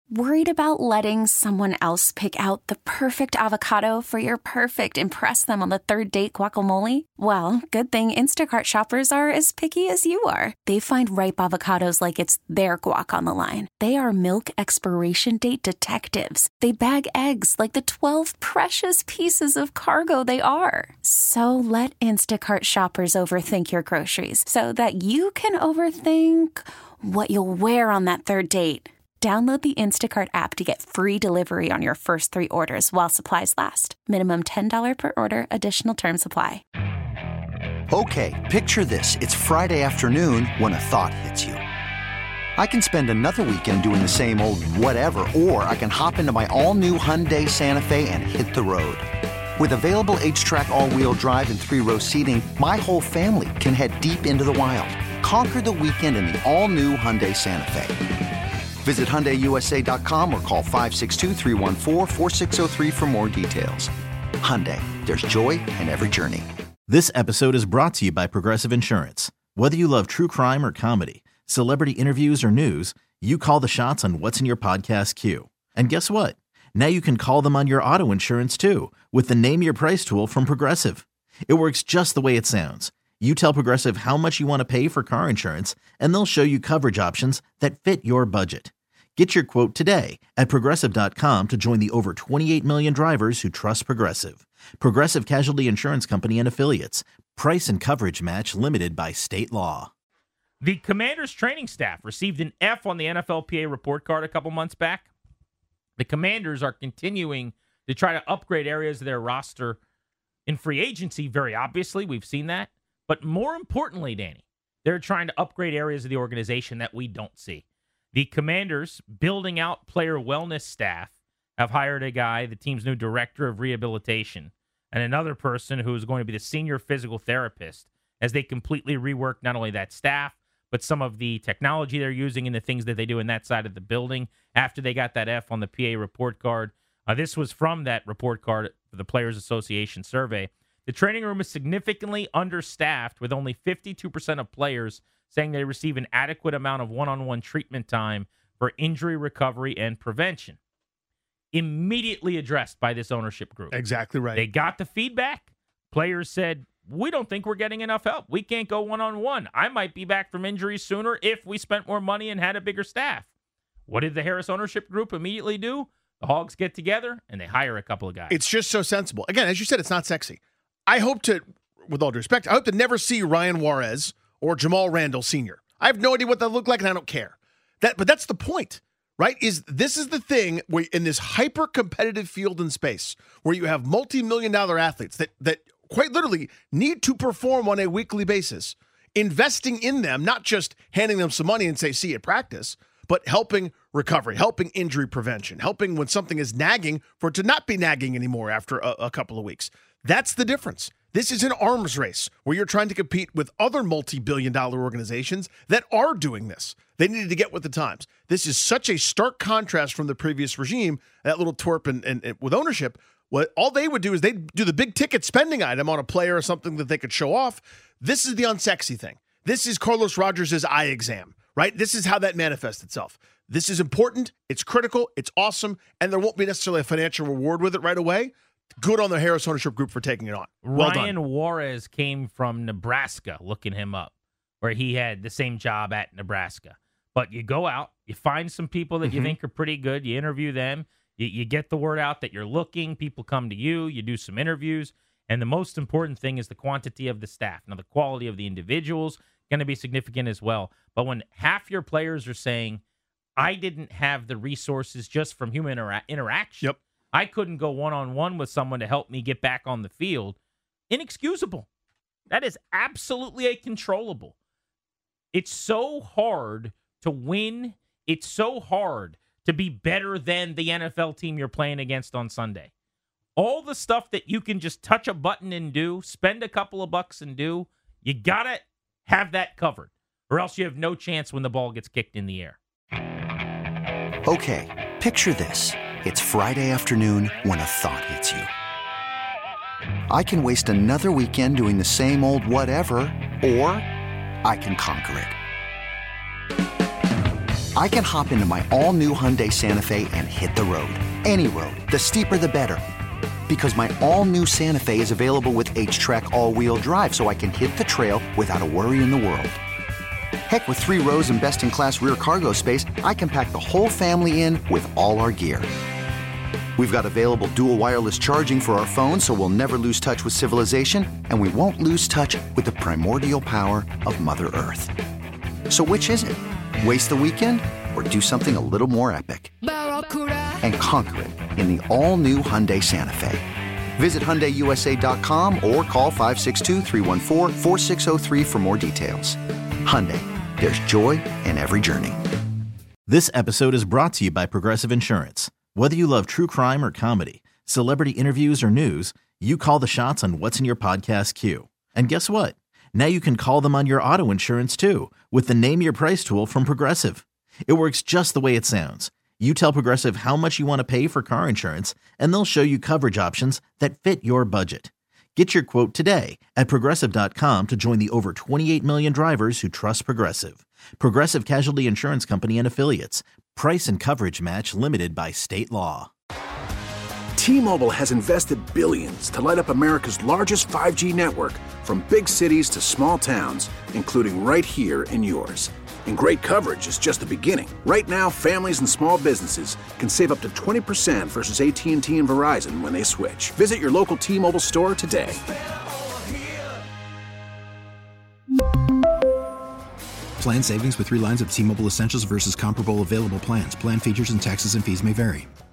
Worried about letting someone else pick out the perfect avocado for your perfect impress them on the third date guacamole? Well, good thing Instacart shoppers are as picky as you are. They find ripe avocados like it's their guac on the line. They are milk expiration date detectives. They bag eggs like the 12 precious pieces of cargo they are. So let Instacart shoppers overthink your groceries so that you can overthink what you'll wear on that third date. Download the Instacart app to get free delivery on your first 3 orders while supplies last. Minimum $10 per order. Additional terms apply. Okay, picture this. It's Friday afternoon when a thought hits you. I can spend another weekend doing the same old whatever, or I can hop into my all-new Hyundai Santa Fe and hit the road. With available H-Track all-wheel drive and 3-row seating, my whole family can head deep into the wild. Conquer the weekend in the all-new Hyundai Santa Fe. Visit HyundaiUSA.com or call 562-314-4603 for more details. Hyundai, there's joy in every journey. This episode is brought to you by Progressive Insurance. Whether you love true crime or comedy, celebrity interviews or news, you call the shots on what's in your podcast queue. And guess what? Now you can call them on your auto insurance too with the Name Your Price tool from Progressive. It works just the way it sounds. You tell Progressive how much you want to pay for car insurance, and they'll show you coverage options that fit your budget. Get your quote today at Progressive.com to join the over 28 million drivers who trust Progressive. Progressive Casualty Insurance Company and Affiliates. Price and coverage match limited by state law. The Commanders training staff received an F on the NFLPA report card a couple months back. The Commanders are continuing to try to upgrade areas of their roster in free agency, very obviously. We've seen that. But more importantly, Danny, they're trying to upgrade areas of the organization that we don't see. The Commanders, building out player wellness staff, have hired a guy, the team's new director of rehabilitation, and another person who is going to be the senior physical therapist as they completely rework not only that staff, but some of the technology they're using and the things that they do in that side of the building after they got that F on the PA report card. This was from that report card for the Players Association survey. The training room is significantly understaffed with only 52% of players saying they receive an adequate amount of one-on-one treatment time for injury recovery and prevention. Immediately addressed by this ownership group. Exactly right. They got the feedback. Players said, we don't think we're getting enough help. We can't go one-on-one. I might be back from injuries sooner if we spent more money and had a bigger staff. What did the Harris ownership group immediately do? The Hogs get together and they hire a couple of guys. It's just so sensible. Again, as you said, it's not sexy. I hope to, with all due respect, I hope to never see Ryan Juarez or Jamal Randall Sr. I have no idea what that look like, and I don't care. But that's the point, right? This is the thing where in this hyper-competitive field and space where you have multi-million-dollar athletes that quite literally need to perform on a weekly basis, investing in them, not just handing them some money and say, see you at practice, but helping recovery, helping injury prevention, helping when something is nagging for it to not be nagging anymore after a couple of weeks. That's the difference. This is an arms race where you're trying to compete with other multi-billion-dollar organizations that are doing this. They needed to get with the times. This is such a stark contrast from the previous regime, that little twerp and with ownership. What all they would do is they'd do the big ticket spending item on a player or something that they could show off. This is the unsexy thing. This is Carlos Rogers' eye exam, right? This is how that manifests itself. This is important. It's critical. It's awesome. And there won't be necessarily a financial reward with it right away. Good on the Harris ownership group for taking it on. Well Ryan done. Juarez came from Nebraska, looking him up, where he had the same job at Nebraska. But you go out, you find some people that you think are pretty good, you interview them, you get the word out that you're looking, people come to you, you do some interviews, and the most important thing is the quantity of the staff. Now, the quality of the individuals going to be significant as well. But when half your players are saying, I didn't have the resources just from human interaction. Yep. I couldn't go one-on-one with someone to help me get back on the field. Inexcusable. That is absolutely a controllable. It's so hard to win. It's so hard to be better than the NFL team you're playing against on Sunday. All the stuff that you can just touch a button and do, spend a couple of bucks and do, you got to have that covered, or else you have no chance when the ball gets kicked in the air. Okay, picture this. It's Friday afternoon when a thought hits you. I can waste another weekend doing the same old whatever, or I can conquer it. I can hop into my all-new Hyundai Santa Fe and hit the road. Any road. The steeper, the better. Because my all-new Santa Fe is available with H-Track all-wheel drive, so I can hit the trail without a worry in the world. Heck, with 3 rows and best-in-class rear cargo space, I can pack the whole family in with all our gear. We've got available dual wireless charging for our phones, so we'll never lose touch with civilization, and we won't lose touch with the primordial power of Mother Earth. So which is it? Waste the weekend or do something a little more epic? And conquer it in the all-new Hyundai Santa Fe. Visit HyundaiUSA.com or call 562-314-4603 for more details. Hyundai, there's joy in every journey. This episode is brought to you by Progressive Insurance. Whether you love true crime or comedy, celebrity interviews or news, you call the shots on what's in your podcast queue. And guess what? Now you can call them on your auto insurance too with the Name Your Price tool from Progressive. It works just the way it sounds. You tell Progressive how much you want to pay for car insurance, and they'll show you coverage options that fit your budget. Get your quote today at Progressive.com to join the over 28 million drivers who trust Progressive. Progressive Casualty Insurance Company and Affiliates. Price and coverage match limited by state law. T-Mobile has invested billions to light up America's largest 5G network, from big cities to small towns, including right here in yours. And great coverage is just the beginning. Right now, families and small businesses can save up to 20% versus AT&T and Verizon when they switch. Visit your local T-Mobile store today. Plan savings with 3 lines of T-Mobile Essentials versus comparable available plans. Plan features and taxes and fees may vary.